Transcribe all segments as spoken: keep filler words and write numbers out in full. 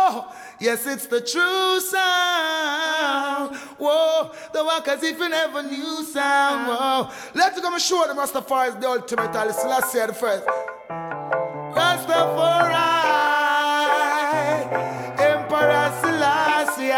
Whoa, yes, it's the true sound. Whoa, the walk as if you never knew sound. Whoa, let's go and show them Rastafari is the ultimate. I'll let's say the first. Rastafari, Emperor Selassie,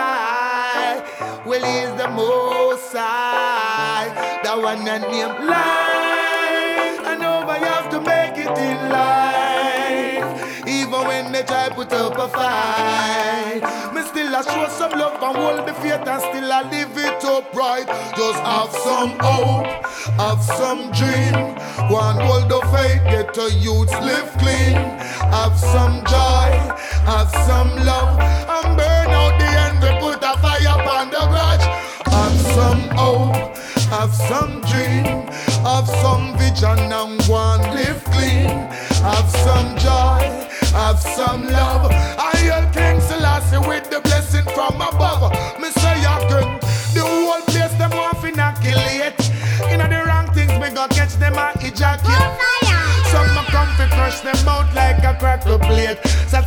well, he's the most high, the one that named life. I know I have to make it in life, even when they try put up a fight. Me still I show some love and hold the faith and still I live it upright. Just have some hope, have some dream. One hold the faith, get the youths live clean. Have some joy, have some love, and burn out the envy, put a fire upon the grudge. Have some hope, have some dream, have some vision and one live clean. Have some joy, have some love. I hail King Selassie with the blessing from above. Me say again, the whole place them want to inoculate. You know the wrong things, me go catch them and ejaculate. Some a come to crush them out like a cracker plate. So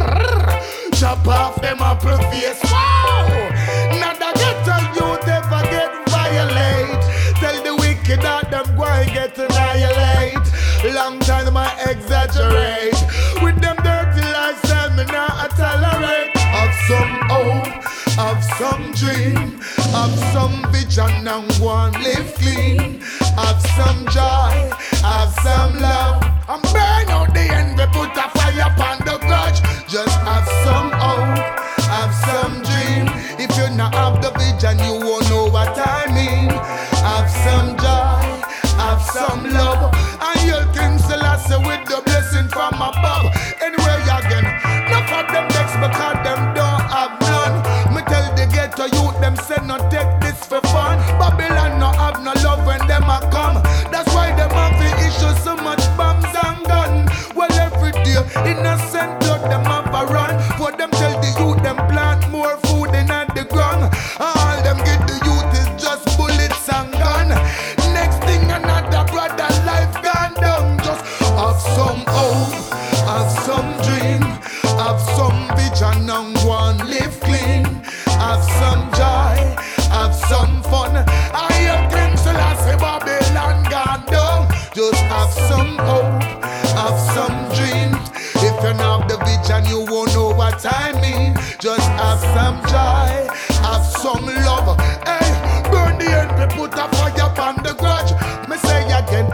chop off them apple face. Wow! Not a ghetto youth ever get violate. Tell the wicked that them go and get annihilate. Long time I exaggerate. With them dirty lifestyle me not tolerate. Have some hope, have some dream, have some vision and one live clean. Have some joy, have some love, and burn out the envy, put a fire upon the grudge. Just have some hope, have some dream. If you not have the vision, you won't know what I mean. Have some joy, have some love, and you'll King Selassie with the blessing from above. Anyway, again, enough of them next because them don't have none. Me tell the ghetto youth, them say no take this for fun. Babylon no have no love when them a come. That's why them have to issue so much bombs and gun. Well, every day, innocent blood them have a run. For them tell the youth, them plant more food in the ground. All them get the youth is just bullets and gun. Next thing another brother life gone down. Just have some hope, have some dream, have some vision and one live clean. Have some joy, have some fun. I am King Selassie, Babylon gone down. Just have some hope, have some dream. If you don't have the vision, you won't know what I mean. Just have some joy, have some love. Hey, burn the envy, put a fire upon the grudge. Me say again,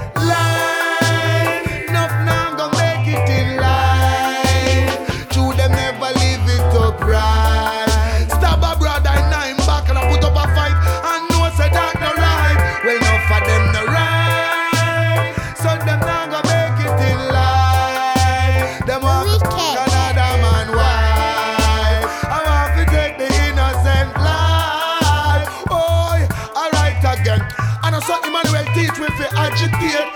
life, enough now gonna make it in life. True, them never leave it upright. Stab a brother in nine back and I put up a fight. And no say that no right. Well, enough for them no right. So them now gonna make it in life. Them want Canada man wife. I want to take the innocent life. Oh, alright again. And I saw Emmanuel teach with the agitate.